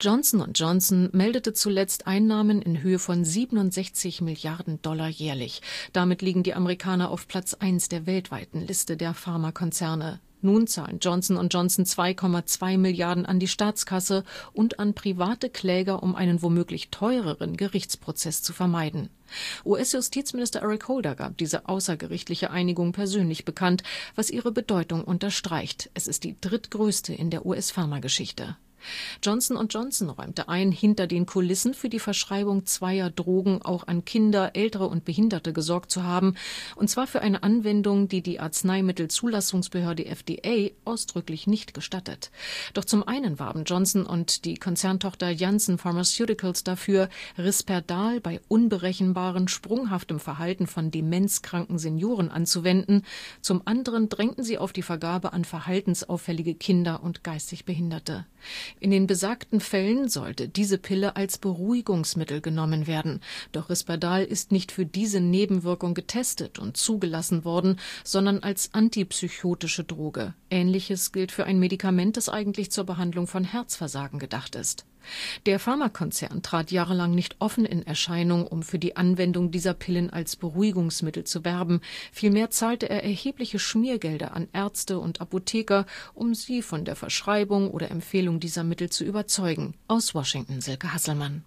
Johnson & Johnson meldete zuletzt Einnahmen in Höhe von 67 Milliarden Dollar jährlich. Damit liegen die Amerikaner auf Platz 1 der weltweiten Liste der Pharmakonzerne. Nun zahlen Johnson & Johnson 2,2 Milliarden an die Staatskasse und an private Kläger, um einen womöglich teureren Gerichtsprozess zu vermeiden. US-Justizminister Eric Holder gab diese außergerichtliche Einigung persönlich bekannt, was ihre Bedeutung unterstreicht. Es ist die drittgrößte in der US-Pharmageschichte. Johnson & Johnson räumte ein, hinter den Kulissen für die Verschreibung zweier Drogen auch an Kinder, Ältere und Behinderte gesorgt zu haben, und zwar für eine Anwendung, die die Arzneimittelzulassungsbehörde FDA ausdrücklich nicht gestattet. Doch zum einen warben Johnson und die Konzerntochter Janssen Pharmaceuticals dafür, Risperdal bei unberechenbaren, sprunghaftem Verhalten von demenzkranken Senioren anzuwenden, zum anderen drängten sie auf die Vergabe an verhaltensauffällige Kinder und geistig Behinderte. In den besagten Fällen sollte diese Pille als Beruhigungsmittel genommen werden. Doch Risperdal ist nicht für diese Nebenwirkung getestet und zugelassen worden, sondern als antipsychotische Droge. Ähnliches gilt für ein Medikament, das eigentlich zur Behandlung von Herzversagen gedacht ist. Der Pharmakonzern trat jahrelang nicht offen in Erscheinung, um für die Anwendung dieser Pillen als Beruhigungsmittel zu werben. Vielmehr zahlte er erhebliche Schmiergelder an Ärzte und Apotheker, um sie von der Verschreibung oder Empfehlung dieser Mittel zu überzeugen. Aus Washington, Silke Hasselmann.